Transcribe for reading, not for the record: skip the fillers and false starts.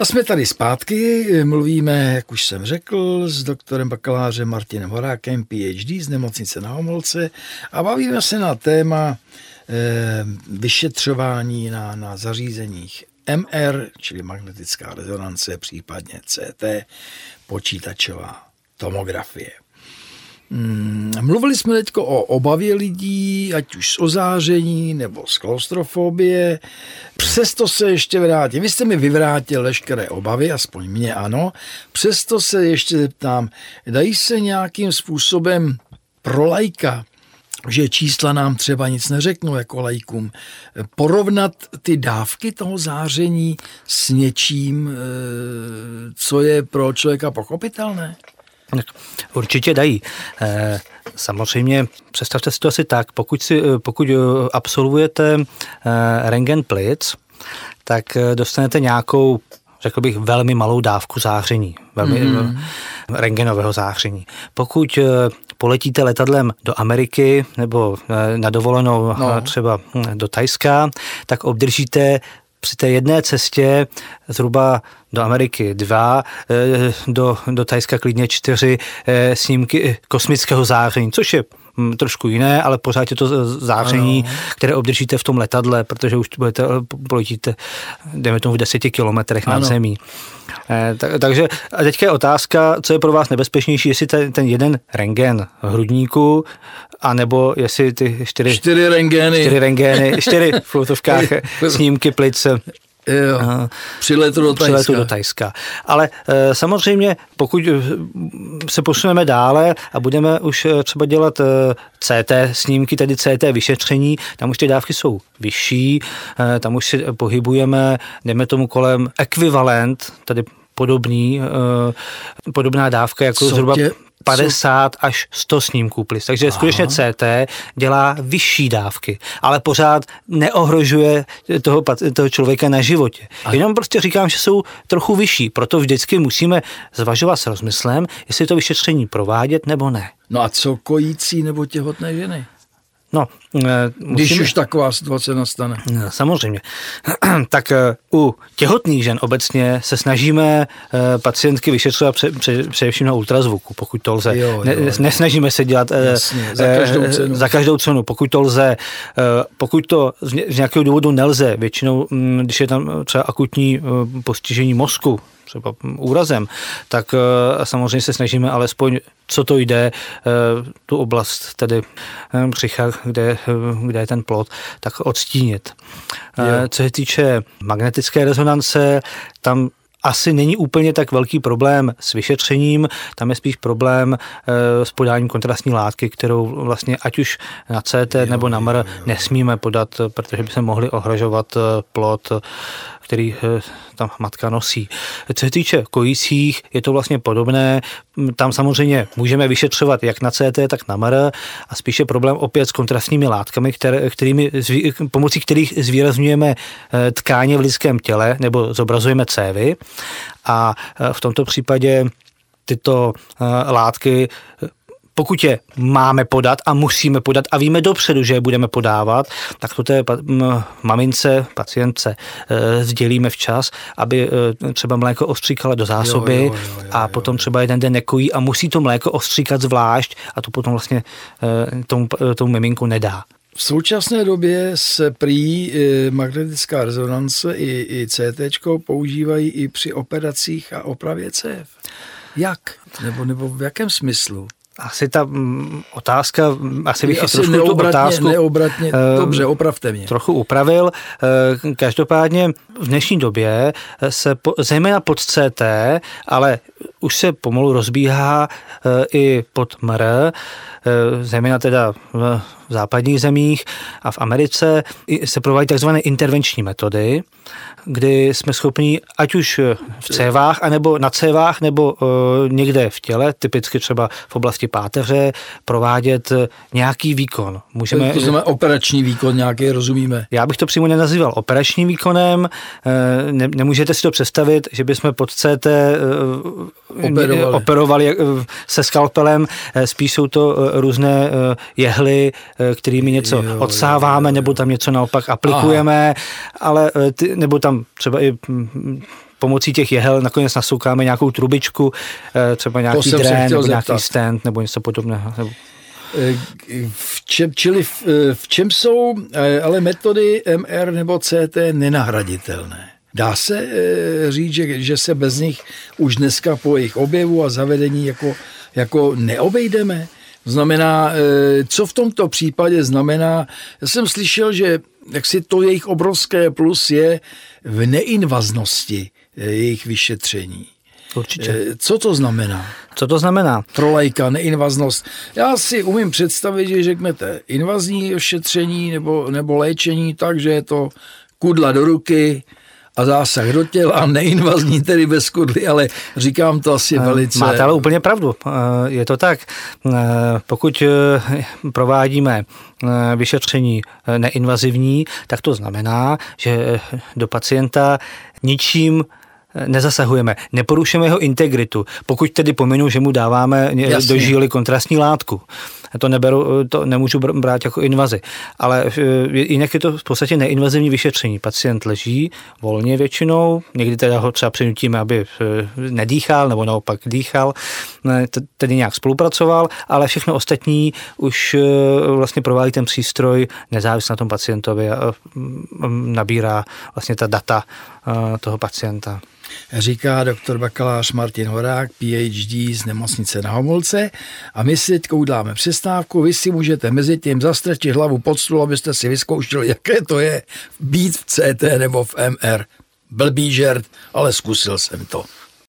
A jsme tady zpátky, mluvíme, jak už jsem řekl, s doktorem bakalářem Martinem Horákem, PhD z Nemocnice Na Homolce a bavíme se na téma vyšetřování na zařízeních MR, čili magnetická rezonance, případně CT, počítačová tomografie. Mluvili jsme teď o obavě lidí, ať už z ozáření nebo z klaustrofobie. Přesto se ještě vrátím. Vy jste mi vyvrátil veškeré obavy, aspoň mě ano. Přesto se ještě zeptám, dají se nějakým způsobem pro laika, že čísla nám třeba nic neřeknou jako laikům, porovnat ty dávky toho záření s něčím, co je pro člověka pochopitelné? Určitě dají. Samozřejmě představte si to asi tak, pokud absolvujete rentgen plic, tak dostanete nějakou, řekl bych, velmi malou dávku záření, rentgenového záření. Pokud poletíte letadlem do Ameriky nebo na dovolenou třeba do Thajska, tak obdržíte při té jedné cestě zhruba do Ameriky 2, do Thajska klidně 4 snímky kosmického záření, což je trošku jiné, ale pořád je to záření, které obdržíte v tom letadle, protože už poletíte, dejme tomu v 10 kilometrech nad zemí. Takže a teďka je otázka, co je pro vás nebezpečnější, jestli ten jeden rentgen hrudníku, anebo jestli ty 4 rentgeny, 4 v flutovkách snímky plice. Přiletu do Thajska. Ale samozřejmě, pokud se posuneme dále a budeme už třeba dělat CT snímky, tedy CT vyšetření, tam už ty dávky jsou vyšší, tam už si pohybujeme, dejme tomu kolem ekvivalent, tedy podobná dávka, jako zhruba 50 až 100 snímků plic. Takže skutečně CT dělá vyšší dávky, ale pořád neohrožuje toho člověka na životě. Jenom prostě říkám, že jsou trochu vyšší, proto vždycky musíme zvažovat s rozmyslem, jestli to vyšetření provádět nebo ne. No a co kojící nebo těhotné ženy? No, když už taková situace nastane. Samozřejmě. Tak u těhotných žen obecně se snažíme pacientky vyšetřovat především na ultrazvuku, pokud to lze. Nesnažíme se dělat za každou cenu. Pokud to lze, pokud to z nějakého důvodu nelze, většinou, když je tam třeba akutní postižení mozku, třeba úrazem, tak samozřejmě se snažíme alespoň, co to jde, tu oblast, tedy břicha, kde je ten plod, tak odstínit. Co se týče magnetické rezonance, tam asi není úplně tak velký problém s vyšetřením, tam je spíš problém s podáním kontrastní látky, kterou vlastně ať už na CT nebo na MR nesmíme podat, protože by se mohli ohrožovat plod, který tam matka nosí. Co se týče kojících, je to vlastně podobné. Tam samozřejmě můžeme vyšetřovat jak na CT, tak na MR a spíše problém opět s kontrastními látkami, pomocí kterých zvýrazňujeme tkáně v lidském těle nebo zobrazujeme cévy. A v tomto případě tyto látky, pokud je máme podat a musíme podat a víme dopředu, že je budeme podávat, tak to té mamince, pacientce sdělíme včas, aby třeba mléko ostříkala do zásoby a potom třeba jeden den nekojí a musí to mléko ostříkat zvlášť a to potom vlastně tomu miminku nedá. V současné době se prý magnetická rezonance i CT používají i při operacích a opravě cév. Jak? Nebo v jakém smyslu? Asi ta otázka, asi bych trošku tu otázku neobratně, dobře, opravte mě. Trochu upravil. Každopádně v dnešní době se zejména pod CT, ale už se pomalu rozbíhá i pod MR, zejména teda v západních zemích a v Americe se provádí takzvané intervenční metody, kdy jsme schopni ať už v cévách, anebo na cévách, nebo někde v těle, typicky třeba v oblasti páteře, provádět nějaký výkon. To znamená operační výkon nějaký, rozumíme? Já bych to přímo nenazýval operačním výkonem. Nemůžete si to představit, že bychom pod CT operovali se skalpelem. Spíš jsou to různé jehly, kterými něco odsáváme, nebo tam něco naopak aplikujeme, ale nebo tam třeba i pomocí těch jehel nakonec nasoukáme nějakou trubičku, třeba nějaký drén nebo nějaký stent nebo něco podobného. V čem jsou ale metody MR nebo CT nenahraditelné? Dá se říct, že se bez nich už dneska po jejich objevu a zavedení jako neobejdeme? Znamená, co v tomto případě znamená? Já jsem slyšel, že jaksi to jejich obrovské plus je v neinvaznosti jejich vyšetření. Určitě. Co to znamená? Co to znamená? Pro laika, neinvaznost. Já si umím představit, že řeknete invazní ošetření nebo léčení, takže je to kudla do ruky a zásah do těla, neinvazní tedy bez kudly, ale říkám to asi velice... Máte ale úplně pravdu. Je to tak. Pokud provádíme vyšetření neinvazivní, tak to znamená, že do pacienta ničím nezasahujeme, neporušujeme jeho integritu, pokud tedy pominu, že mu dáváme do žíly kontrastní látku. To nemůžu brát jako invazi. Ale jinak je to v podstatě neinvazivní vyšetření. Pacient leží volně většinou, někdy teda ho třeba přinutíme, aby nedýchal nebo naopak dýchal, tedy nějak spolupracoval, ale všechno ostatní už vlastně provádí ten přístroj nezávisle na tom pacientovi a nabírá vlastně ta data toho pacienta. Říká doktor bakalář Martin Horák, PhD z Nemocnice Na Homolce, a my si teď uděláme přestávku. Vy si můžete mezi tím zastrčit hlavu pod stůl, abyste si vyzkoušeli, jaké to je být v CT nebo v MR. Blbý žert, ale zkusil jsem to.